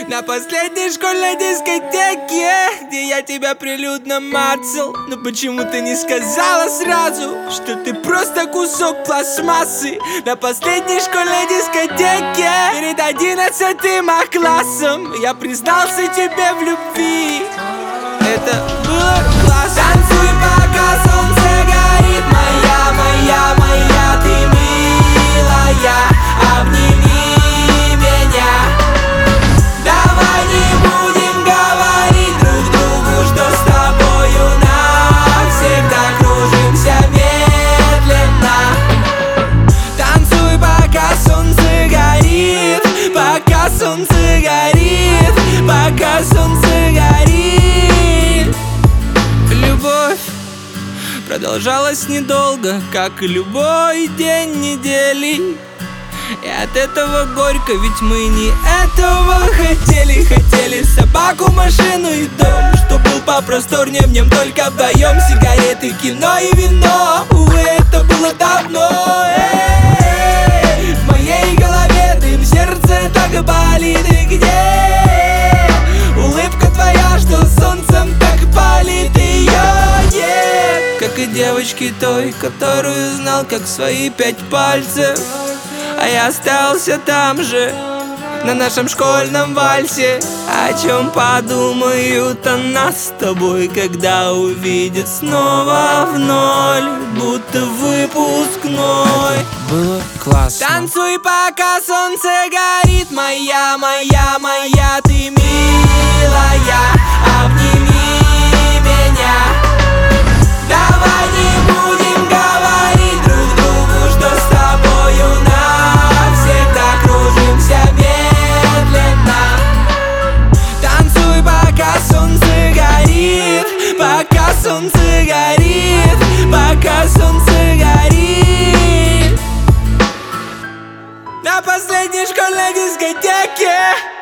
На последней школьной дискотеке, где я тебя прилюдно мацал. Но почему ты не сказала сразу, что ты просто кусок пластмассы? На последней школьной дискотеке, перед 11-м классом, я признался тебе в любви. Это было классно. Танцуй, пока солнце горит, моя, моя, моя, ты милая, обними меня. Давай не будем говорить друг другу, что с тобою навсегда кружимся медленно. Танцуй, пока солнце горит, пока солнце горит, пока солнце горит. Любовь продолжалась недолго, как и любой день недели. И от этого горько, ведь мы не этого хотели. Хотели собаку, машину и дом, что был попросторнее, в нем только вдвоем. Сигареты, кино и вино, увы, это было давно. В моей голове дым, сердце так болит. И где улыбка твоя, что солнцем так палит? Ее нет, как и девочки той, которую знал как свои 5 пальцев. А я остался там же, на нашем школьном вальсе. О чем подумают о нас с тобой, когда увидят снова в ноль, будто выпускной. Было классно. Танцуй, пока солнце горит, моя, моя, моя, ты милая, обними меня. Давай не будем говорить друг другу, что с тобою навсегда кружимся медленно. Танцуй, пока солнце горит, пока солнце горит, пока солнце горит. На последней школьной дискотеке.